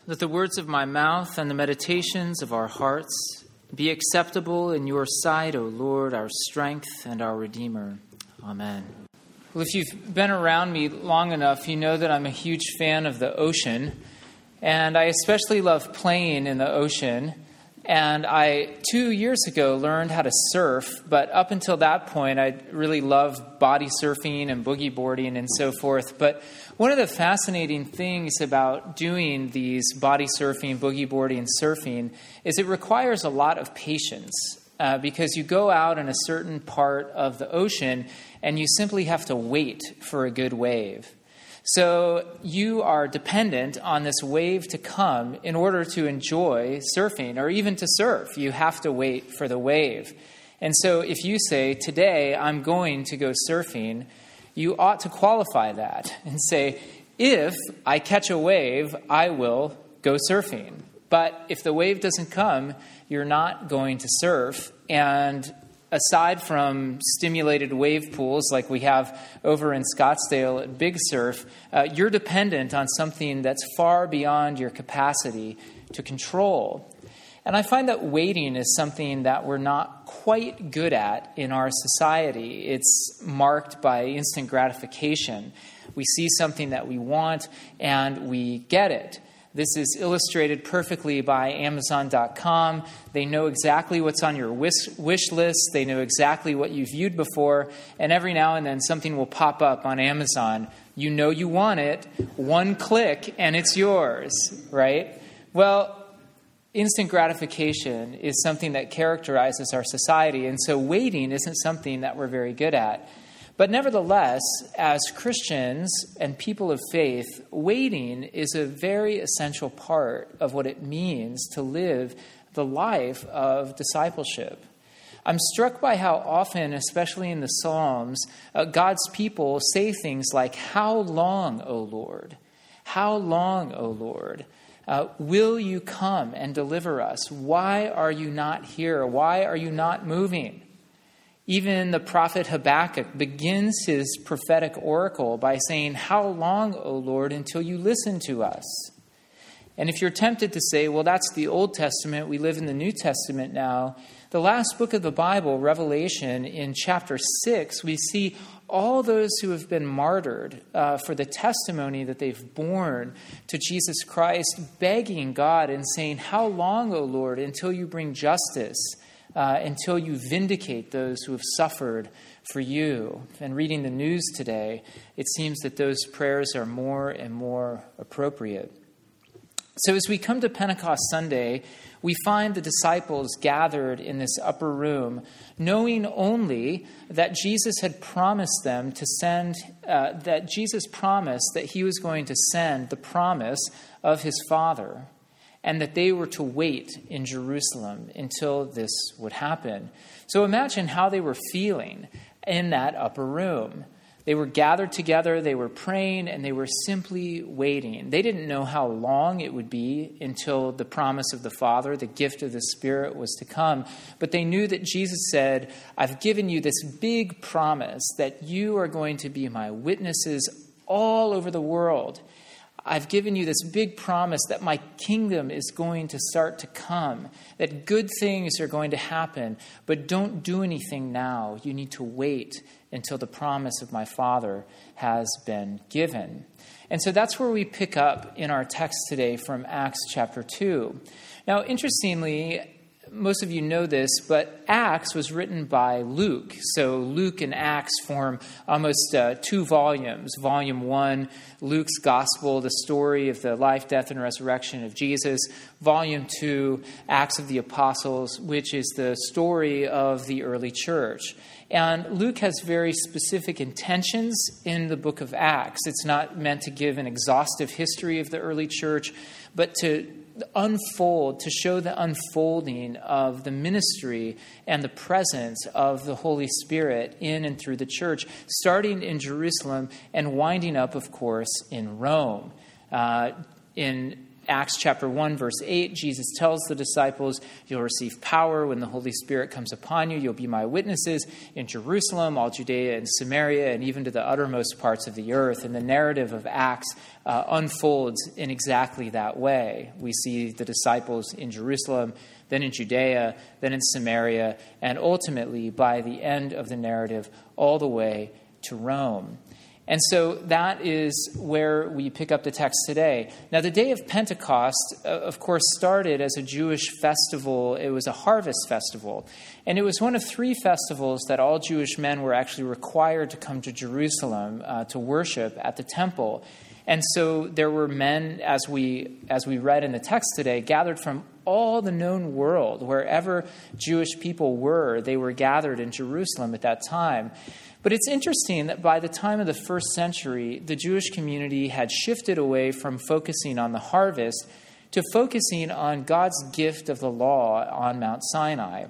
Let the words of my mouth and the meditations of our hearts be acceptable in your sight, O Lord, our strength and our Redeemer. Amen. Well, if you've been around me long enough, you know that I'm a huge fan of the ocean, and I especially love playing in the ocean. And I, 2 years ago, learned how to surf, but up until that point, I really loved body surfing and boogie boarding and so forth. But one of the fascinating things about doing these body surfing, boogie boarding, and surfing is it requires a lot of patience because you go out in a certain part of the ocean and you simply have to wait for a good wave. So you are dependent on this wave to come in order to enjoy surfing or even to surf. You have to wait for the wave. And so if you say, today I'm going to go surfing, you ought to qualify that and say, if I catch a wave, I will go surfing. But if the wave doesn't come, you're not going to surf. And aside from stimulated wave pools like we have over in Scottsdale at Big Surf, you're dependent on something that's far beyond your capacity to control. And I find that waiting is something that we're not quite good at in our society. It's marked by instant gratification. We see something that we want and we get it. This is illustrated perfectly by Amazon.com. They know exactly what's on your wish list. They know exactly what you viewed before. And every now and then something will pop up on Amazon. You know you want it. One click and it's yours, right? Well, instant gratification is something that characterizes our society. And so waiting isn't something that we're very good at. But nevertheless, as Christians and people of faith, waiting is a very essential part of what it means to live the life of discipleship. I'm struck by how often, especially in the Psalms, God's people say things like, "How long, O Lord? How long, O Lord? Will you come and deliver us? Why are you not here? Why are you not moving?" Even the prophet Habakkuk begins his prophetic oracle by saying, "How long, O Lord, until you listen to us?" And if you're tempted to say, well, that's the Old Testament, we live in the New Testament now, the last book of the Bible, Revelation, in chapter 6, we see all those who have been martyred for the testimony that they've borne to Jesus Christ, begging God and saying, "How long, O Lord, until you bring justice? Until you vindicate those who have suffered for you." And reading the news today, it seems that those prayers are more and more appropriate. So as we come to Pentecost Sunday, we find the disciples gathered in this upper room, knowing only that Jesus had promised them to send, that Jesus promised that he was going to send the promise of his Father, and that they were to wait in Jerusalem until this would happen. So imagine how they were feeling in that upper room. They were gathered together, they were praying, and they were simply waiting. They didn't know how long it would be until the promise of the Father, the gift of the Spirit, was to come. But they knew that Jesus said, "I've given you this big promise that you are going to be my witnesses all over the world. I've given you this big promise that my kingdom is going to start to come, that good things are going to happen, but don't do anything now. You need to wait until the promise of my Father has been given." And so that's where we pick up in our text today from Acts chapter 2. Now, interestingly, most of you know this, but Acts was written by Luke. So Luke and Acts form almost 2 volumes. Volume 1, Luke's gospel, the story of the life, death, and resurrection of Jesus. Volume 2, Acts of the Apostles, which is the story of the early church. And Luke has very specific intentions in the book of Acts. It's not meant to give an exhaustive history of the early church, but to unfold, to show the unfolding of the ministry and the presence of the Holy Spirit in and through the church, starting in Jerusalem and winding up, of course, in Rome. In Acts chapter 1, verse 8, Jesus tells the disciples, you'll receive power when the Holy Spirit comes upon you. You'll be my witnesses in Jerusalem, all Judea and Samaria, and even to the uttermost parts of the earth. And the narrative of Acts unfolds in exactly that way. We see the disciples in Jerusalem, then in Judea, then in Samaria, and ultimately, by the end of the narrative, all the way to Rome. And so that is where we pick up the text today. Now, the day of Pentecost, of course, started as a Jewish festival. It was a harvest festival. And it was one of three festivals that all Jewish men were actually required to come to Jerusalem to worship at the temple. And so there were men, as we read in the text today, gathered from all the known world. Wherever Jewish people were, they were gathered in Jerusalem at that time. But it's interesting that by the time of the first century, the Jewish community had shifted away from focusing on the harvest to focusing on God's gift of the law on Mount Sinai.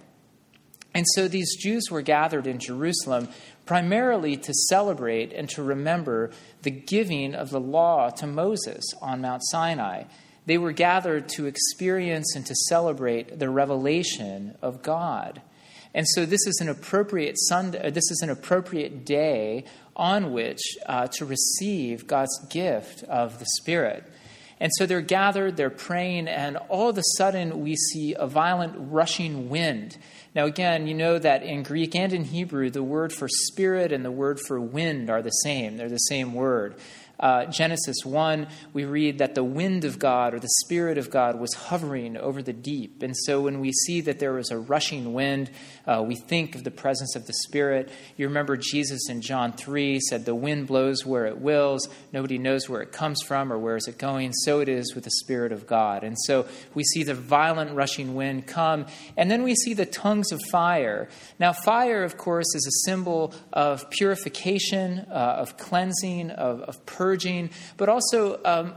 And so these Jews were gathered in Jerusalem primarily to celebrate and to remember the giving of the law to Moses on Mount Sinai. They were gathered to experience and to celebrate the revelation of God. And so this is an appropriate Sunday. This is an appropriate day on which to receive God's gift of the Spirit. And so they're gathered, they're praying, and all of a sudden we see a violent rushing wind. Now again, you know that in Greek and in Hebrew, the word for spirit and the word for wind are the same. They're the same word. Genesis 1, we read that the wind of God or the Spirit of God was hovering over the deep. And so when we see that there was a rushing wind, we think of the presence of the Spirit. You remember Jesus in John 3 said, the wind blows where it wills. Nobody knows where it comes from or where is it going. So it is with the Spirit of God. And so we see the violent rushing wind come. And then we see the tongues of fire. Now fire, of course, is a symbol of purification, of cleansing, of purging, but also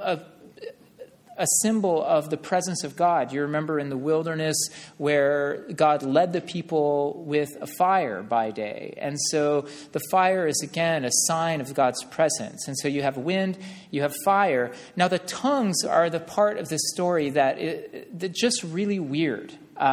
a symbol of the presence of God. You remember in the wilderness where God led the people with a fire by day. And so the fire is, again, a sign of God's presence. And so you have wind, you have fire. Now the tongues are the part of the story that just really weird.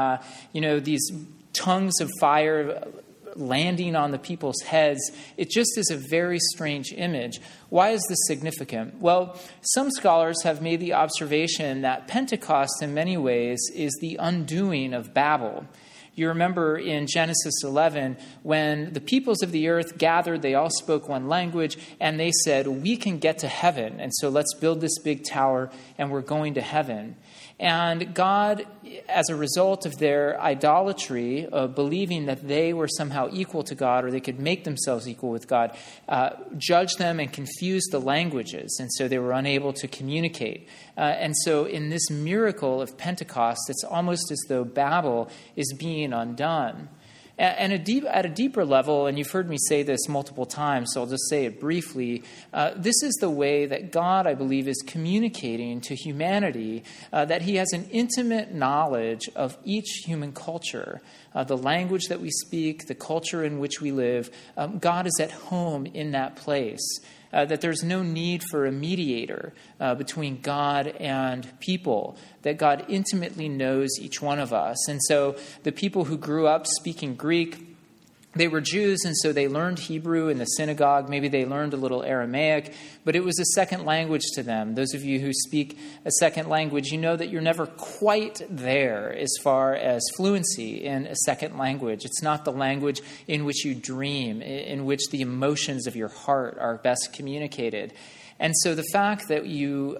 These tongues of fire landing on the people's heads, it just is a very strange image. Why is this significant? Well, some scholars have made the observation that Pentecost in many ways is the undoing of Babel. You remember in Genesis 11, when the peoples of the earth gathered, they all spoke one language, and they said, we can get to heaven, and so let's build this big tower, and we're going to heaven. And God, as a result of their idolatry, believing that they were somehow equal to God or they could make themselves equal with God, judged them and confused the languages. And so they were unable to communicate. And so in this miracle of Pentecost, it's almost as though Babel is being undone. And at a deeper level, and you've heard me say this multiple times, so I'll just say it briefly, this is the way that God, I believe, is communicating to humanity that he has an intimate knowledge of each human culture, the language that we speak, the culture in which we live. God is at home in that place. That there's no need for a mediator between God and people, that God intimately knows each one of us. And so the people who grew up speaking Greek, they were Jews, and so they learned Hebrew in the synagogue. Maybe they learned a little Aramaic, but it was a second language to them. Those of you who speak a second language, you know that you're never quite there as far as fluency in a second language. It's not the language in which you dream, in which the emotions of your heart are best communicated. And so the fact that you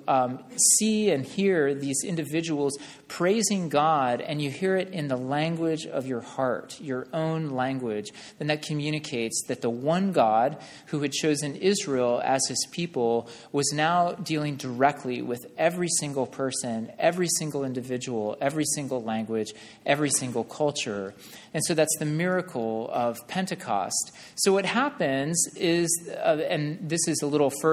see and hear these individuals praising God, and you hear it in the language of your heart, your own language, then that communicates that the one God who had chosen Israel as his people was now dealing directly with every single person, every single individual, every single language, every single culture. And so that's the miracle of Pentecost. So what happens is, and this is a little further in our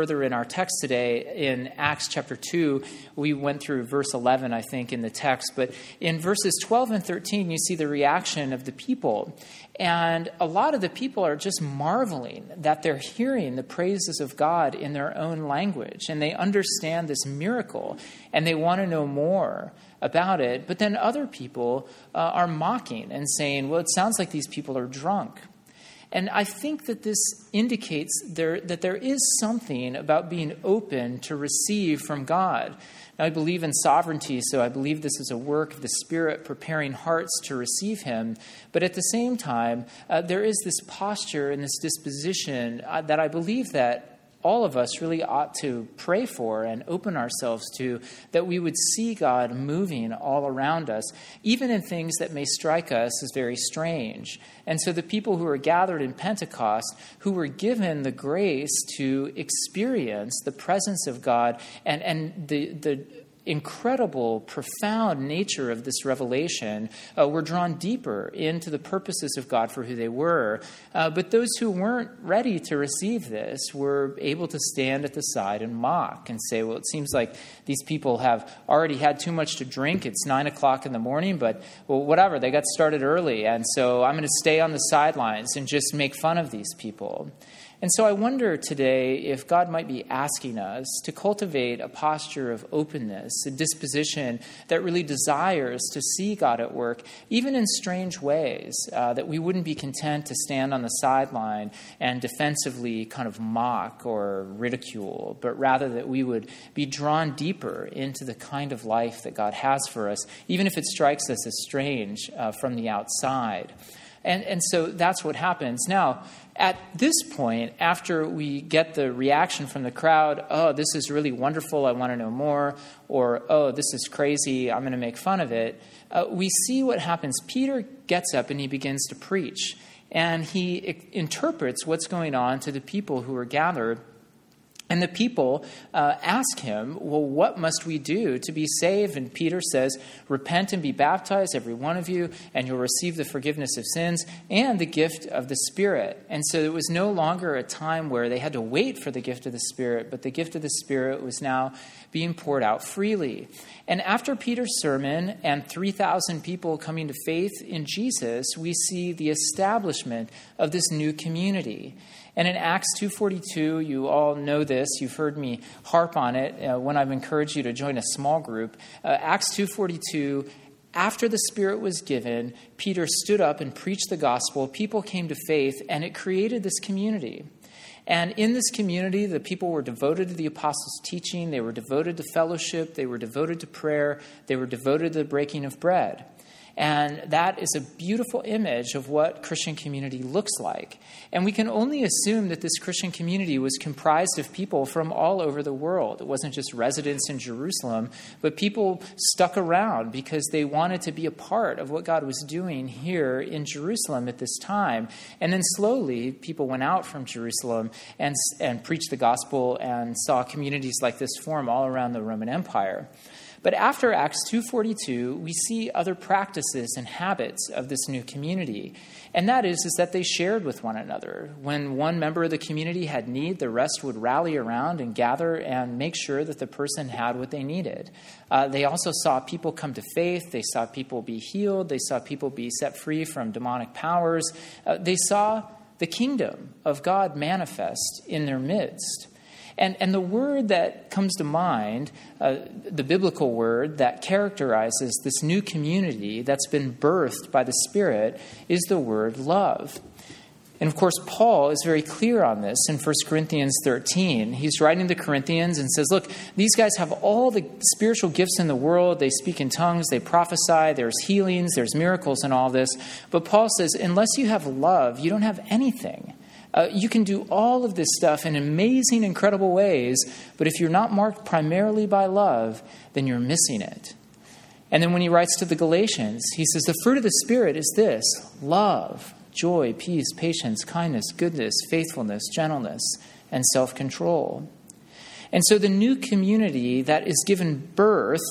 text today in Acts chapter 2. We went through verse 11, I think, in the text. But in verses 12 and 13, you see the reaction of the people. And a lot of the people are just marveling that they're hearing the praises of God in their own language. And they understand this miracle, and they want to know more about it. But then other people are mocking and saying, well, it sounds like these people are drunk. And I think that this indicates that there is something about being open to receive from God. Now, I believe in sovereignty, so I believe this is a work of the Spirit preparing hearts to receive him. But at the same time, there is this posture and this disposition that I believe that all of us really ought to pray for and open ourselves to, that we would see God moving all around us, even in things that may strike us as very strange. And so the people who were gathered in Pentecost, who were given the grace to experience the presence of God and the incredible, profound nature of this revelation, were drawn deeper into the purposes of God for who they were. But those who weren't ready to receive this were able to stand at the side and mock and say, well, it seems like these people have already had too much to drink. It's 9 o'clock in the morning, but well, whatever, they got started early. And so I'm going to stay on the sidelines and just make fun of these people. And so I wonder today if God might be asking us to cultivate a posture of openness, a disposition that really desires to see God at work, even in strange ways, that we wouldn't be content to stand on the sideline and defensively kind of mock or ridicule, but rather that we would be drawn deeper into the kind of life that God has for us, even if it strikes us as strange from the outside. And so that's what happens. Now, at this point, after we get the reaction from the crowd, oh, this is really wonderful, I want to know more, or, oh, this is crazy, I'm going to make fun of it, we see what happens. Peter gets up and he begins to preach, and he interprets what's going on to the people who are gathered. And the people ask him, well, what must we do to be saved? And Peter says, repent and be baptized, every one of you, and you'll receive the forgiveness of sins and the gift of the Spirit. And so it was no longer a time where they had to wait for the gift of the Spirit, but the gift of the Spirit was now being poured out freely. And after Peter's sermon and 3,000 people coming to faith in Jesus, we see the establishment of this new community. And in Acts 2:42, you all know this. You've heard me harp on it when I've encouraged you to join a small group. Acts 2:42, after the Spirit was given, Peter stood up and preached the gospel. People came to faith, and it created this community. And in this community, the people were devoted to the apostles' teaching. They were devoted to fellowship. They were devoted to prayer. They were devoted to the breaking of bread. And that is a beautiful image of what Christian community looks like. And we can only assume that this Christian community was comprised of people from all over the world. It wasn't just residents in Jerusalem, but people stuck around because they wanted to be a part of what God was doing here in Jerusalem at this time. And then slowly, people went out from Jerusalem and preached the gospel and saw communities like this form all around the Roman Empire. But after Acts 2:42, we see other practices and habits of this new community. And that is that they shared with one another. When one member of the community had need, the rest would rally around and gather and make sure that the person had what they needed. They also saw people come to faith. They saw people be healed. They saw people be set free from demonic powers. They saw the kingdom of God manifest in their midst. And the word that comes to mind, the biblical word that characterizes this new community that's been birthed by the Spirit, is the word love. And of course, Paul is very clear on this in 1 Corinthians 13. He's writing to the Corinthians and says, look, these guys have all the spiritual gifts in the world. They speak in tongues, they prophesy, there's healings, there's miracles and all this. But Paul says, unless you have love, you don't have anything. You can do all of this stuff in amazing, incredible ways, but if you're not marked primarily by love, then you're missing it. And then when he writes to the Galatians, he says, the fruit of the Spirit is this: love, joy, peace, patience, kindness, goodness, faithfulness, gentleness, and self-control. And so the new community that is given birth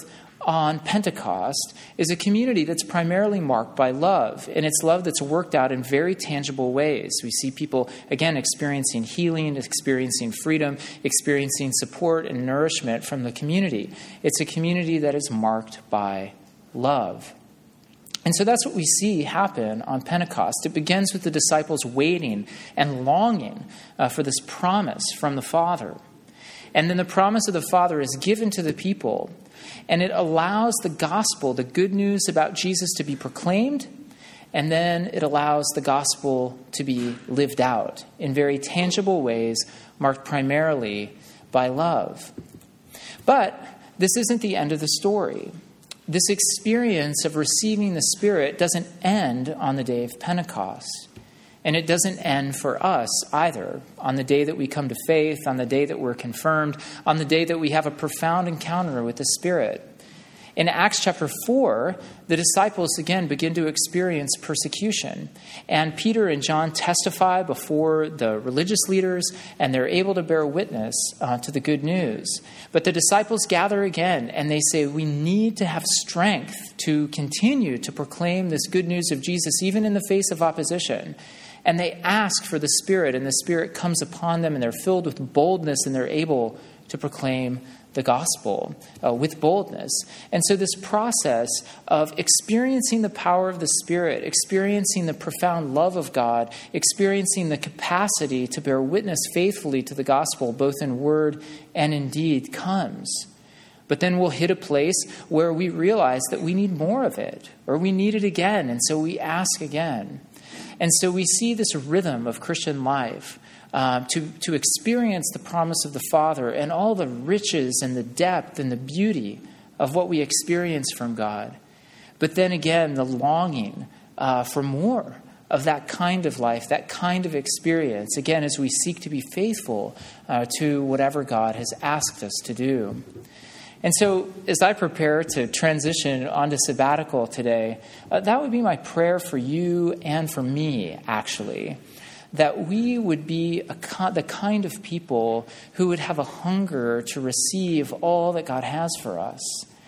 on Pentecost is a community that's primarily marked by love, and it's love that's worked out in very tangible ways. We see people, again, experiencing healing, experiencing freedom, experiencing support and nourishment from the community. It's a community that is marked by love. And so that's what we see happen on Pentecost. It begins with the disciples waiting and longing for this promise from the Father. And then the promise of the Father is given to the people, and it allows the gospel, the good news about Jesus, to be proclaimed, and then it allows the gospel to be lived out in very tangible ways, marked primarily by love. But this isn't the end of the story. This experience of receiving the Spirit doesn't end on the day of Pentecost. And it doesn't end for us either. On the day that we come to faith, on the day that we're confirmed, on the day that we have a profound encounter with the Spirit. In Acts chapter 4, the disciples again begin to experience persecution. And Peter and John testify before the religious leaders, and they're able to bear witness to the good news. But the disciples gather again, and they say, we need to have strength to continue to proclaim this good news of Jesus, even in the face of opposition. And they ask for the Spirit, and the Spirit comes upon them, and they're filled with boldness, and they're able to proclaim the gospel with boldness. And so this process of experiencing the power of the Spirit, experiencing the profound love of God, experiencing the capacity to bear witness faithfully to the gospel, both in word and in deed, comes. But then we'll hit a place where we realize that we need more of it, or we need it again, and so we ask again. And so we see this rhythm of Christian life, to experience the promise of the Father and all the riches and the depth and the beauty of what we experience from God. But then again, the longing for more of that kind of life, that kind of experience, again, as we seek to be faithful to whatever God has asked us to do. And so as I prepare to transition onto sabbatical today, that would be my prayer for you and for me, actually, that we would be the kind of people who would have a hunger to receive all that God has for us,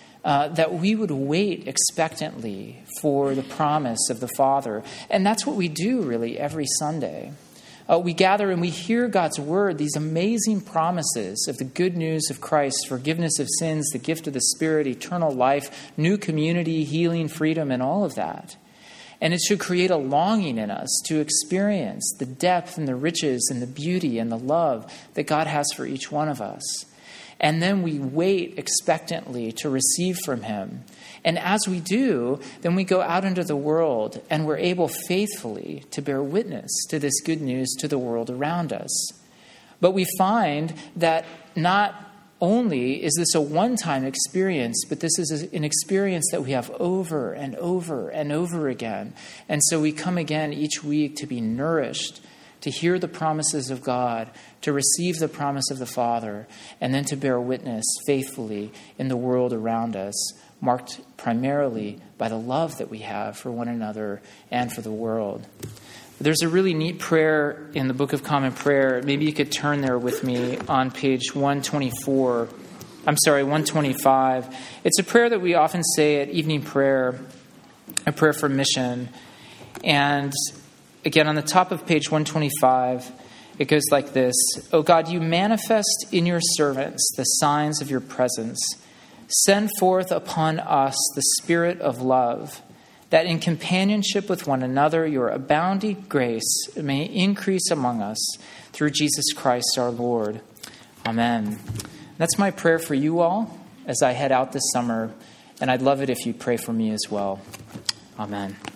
that we would wait expectantly for the promise of the Father. And that's what we do really every Sunday. We gather and we hear God's word, these amazing promises of the good news of Christ, forgiveness of sins, the gift of the Spirit, eternal life, new community, healing, freedom, and all of that. And it should create a longing in us to experience the depth and the riches and the beauty and the love that God has for each one of us. And then we wait expectantly to receive from him. And as we do, then we go out into the world and we're able faithfully to bear witness to this good news to the world around us. But we find that not only is this a one-time experience, but this is an experience that we have over and over and over again. And so we come again each week to be nourished, to hear the promises of God, to receive the promise of the Father, and then to bear witness faithfully in the world around us, marked primarily by the love that we have for one another and for the world. There's a really neat prayer in the Book of Common Prayer. Maybe you could turn there with me on page 125. It's a prayer that we often say at evening prayer, a prayer for mission. And again, on the top of page 125, it goes like this. "O God, you manifest in your servants the signs of your presence. Send forth upon us the Spirit of love, that in companionship with one another your abounding grace may increase among us through Jesus Christ our Lord. Amen." That's my prayer for you all as I head out this summer, and I'd love it if you pray for me as well. Amen.